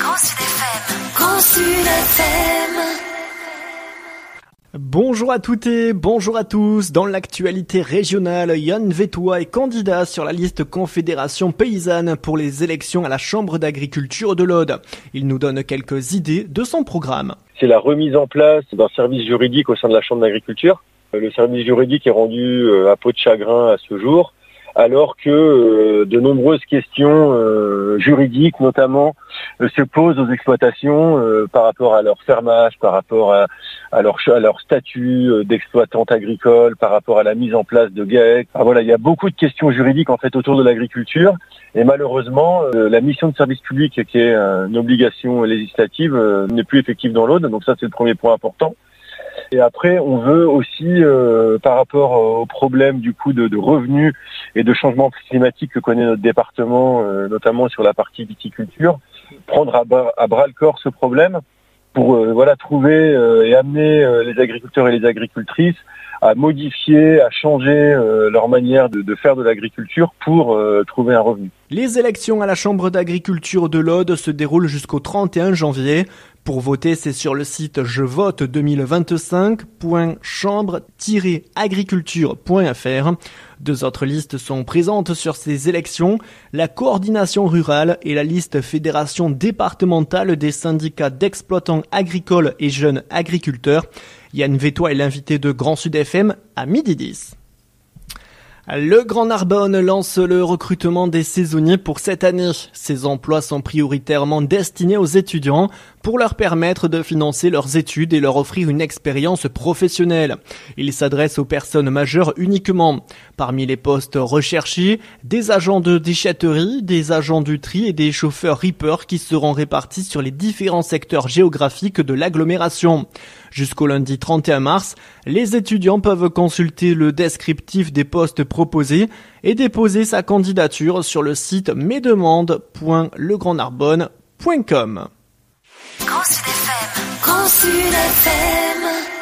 Grand Sud FM. Grand Sud FM. Bonjour à toutes et bonjour à tous. Dans l'actualité régionale, Yann Vétois est candidat sur la liste Confédération Paysanne pour les élections à la Chambre d'agriculture de l'Aude. Il nous donne quelques idées de son programme. C'est la remise en place d'un service juridique au sein de la Chambre d'agriculture. Le service juridique est rendu à peau de chagrin à ce jour, alors que de nombreuses questions juridiques, notamment, se posent aux exploitations par rapport à leur fermage, par rapport à leur statut d'exploitante agricole, par rapport à la mise en place de GAEC. Voilà, il y a beaucoup de questions juridiques en fait autour de l'agriculture, et malheureusement, la mission de service public, qui est une obligation législative, n'est plus effective dans l'Aude. Donc ça, c'est le premier point important. Et après, on veut aussi, par rapport aux problèmes du coup de revenus et de changement climatique que connaît notre département, notamment sur la partie viticulture, prendre à bras le corps ce problème pour trouver et amener les agriculteurs et les agricultrices à modifier, à changer leur manière de faire de l'agriculture pour trouver un revenu. Les élections à la Chambre d'agriculture de l'Aude se déroulent jusqu'au 31 janvier. Pour voter, c'est sur le site jevote2025.chambre-agriculture.fr. Deux autres listes sont présentes sur ces élections, la coordination rurale et la liste fédération départementale des syndicats d'exploitants agricoles et jeunes agriculteurs. Yann Vétois est l'invité de Grand Sud FM à 12h10. Le Grand Narbonne lance le recrutement des saisonniers pour cette année. Ces emplois sont prioritairement destinés aux étudiants pour leur permettre de financer leurs études et leur offrir une expérience professionnelle. Ils s'adressent aux personnes majeures uniquement. Parmi les postes recherchés, des agents de déchetterie, des agents du tri et des chauffeurs reapers qui seront répartis sur les différents secteurs géographiques de l'agglomération. Jusqu'au lundi 31 mars, les étudiants peuvent consulter le descriptif des postes proposés et déposer sa candidature sur le site mesdemandes.legrandnarbonne.com. Grand Sud FM. Grand Sud FM.